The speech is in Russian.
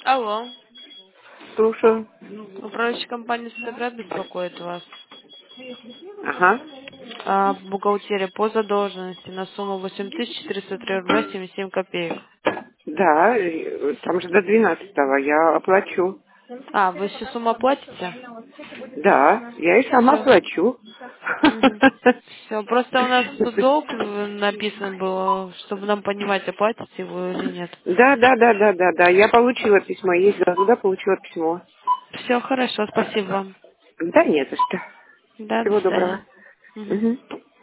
Алло. Слушаю. Управляющая компания «Светоград» беспокоит вас. Ага. Бухгалтерия по задолженности на сумму 8403 рубля 77 копеек. Да, там же до 12-го я оплачу. Вы всю сумму оплатите? Да, я и сама Все. оплачу. Все. Просто у нас тут долг написан был, чтобы нам понимать, оплатите его или нет. Да. Я получила письмо, ездила туда, получила письмо. Все хорошо, спасибо вам. Да, не за что. Да, до Всего доброго. свидания. Мгм. Мгм.